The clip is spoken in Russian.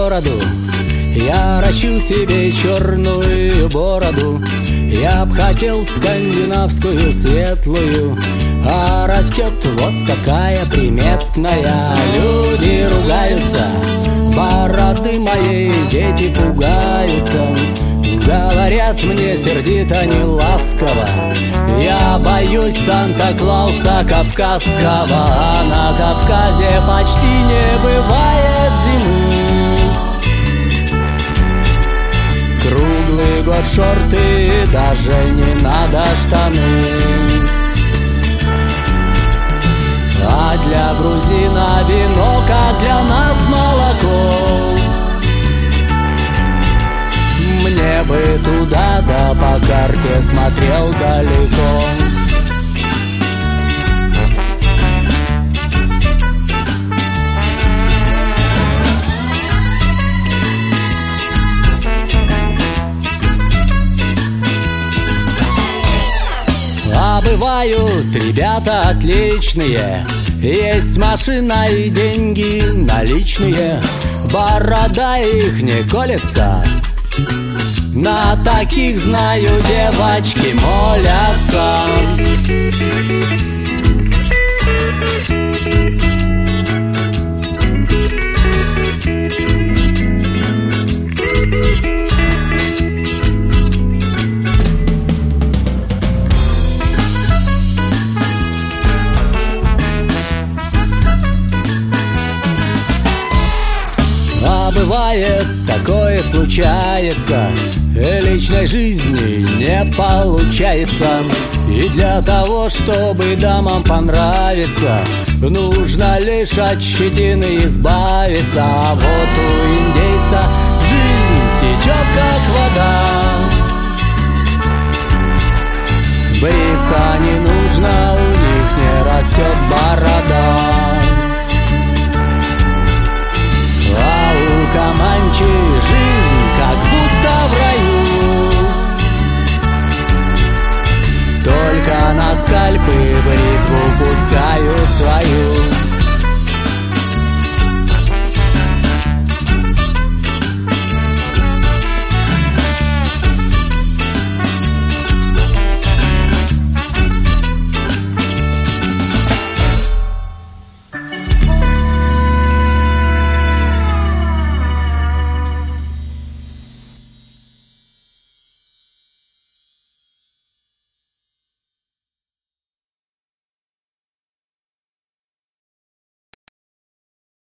городу, я ращу себе черную бороду. Я б хотел скандинавскую светлую, а растет вот такая приметная. Люди ругаются, бороды моей дети пугаются. Говорят мне сердито, не ласково: я боюсь Санта-Клауса кавказского. А на Кавказе почти не бывает зимы. Круглый год шорты, даже не надо штаны. А для грузина вино, как для нас молоко. Мне бы туда, да по карте смотрел далеко. А бывают ребята отличные, есть машина и деньги наличные. Борода их не колется, на таких, знаю, девочки молятся. Бывает, такое случается, личной жизни не получается. И для того, чтобы дамам понравиться, нужно лишь от щетины избавиться. А вот у индейца жизнь течет как вода.